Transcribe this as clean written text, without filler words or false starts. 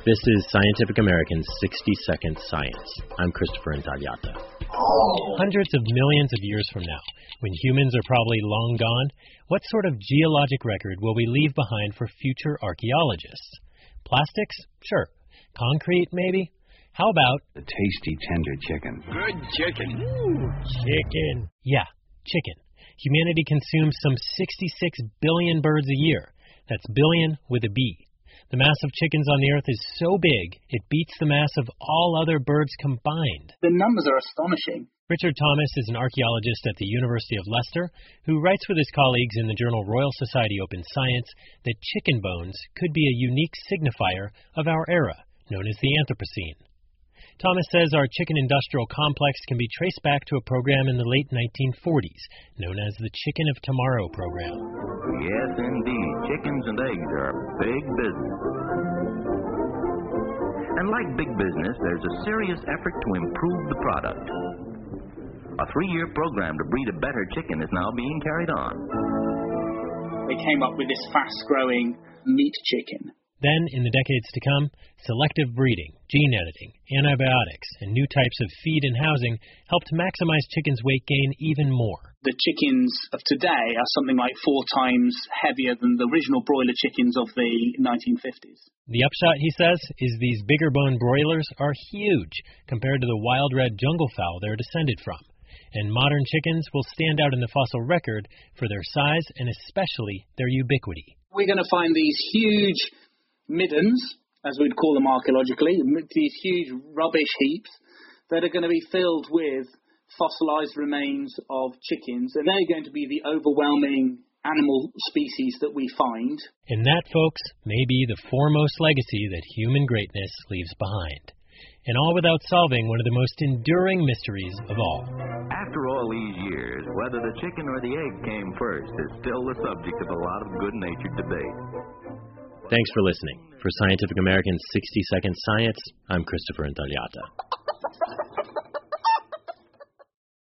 This is Scientific American's 60-Second Science. I'm Christopher Intagliata. Hundreds of millions of years from now, when humans are probably long gone, what sort of geologic record will we leave behind for future archaeologists? Plastics? Sure. Concrete, maybe? How about the tasty, tender chicken? Good chicken. Ooh, chicken. Yeah, chicken. Humanity consumes some 66 billion birds a year. That's billion with a B. The mass of chickens on the Earth is so big, it beats the mass of all other birds combined. The numbers are astonishing. Richard Thomas is an archaeologist at the University of Leicester who writes with his colleagues in the journal Royal Society Open Science that chicken bones could be a unique signifier of our era, known as the Anthropocene. Thomas says our chicken industrial complex can be traced back to a program in the late 1940s, known as the Chicken of Tomorrow program. Yes, indeed. Chickens and eggs are big business. And like big business, there's a serious effort to improve the product. A 3-year program to breed a better chicken is now being carried on. They came up with this fast-growing meat chicken. Then, in the decades to come, selective breeding, gene editing, antibiotics, and new types of feed and housing helped maximize chickens' weight gain even more. The chickens of today are something like 4 times heavier than the original broiler chickens of the 1950s. The upshot, he says, is these bigger bone broilers are huge compared to the wild red jungle fowl they're descended from. And modern chickens will stand out in the fossil record for their size and especially their ubiquity. We're going to find these huge middens, as we'd call them archaeologically, these huge rubbish heaps that are going to be filled with fossilized remains of chickens, and they're going to be the overwhelming animal species that we find. And that, folks, may be the foremost legacy that human greatness leaves behind. And all without solving one of the most enduring mysteries of all. After all these years, whether the chicken or the egg came first is still the subject of a lot of good-natured debate. Thanks for listening. For Scientific American's 60-Second Science, I'm Christopher Intagliata.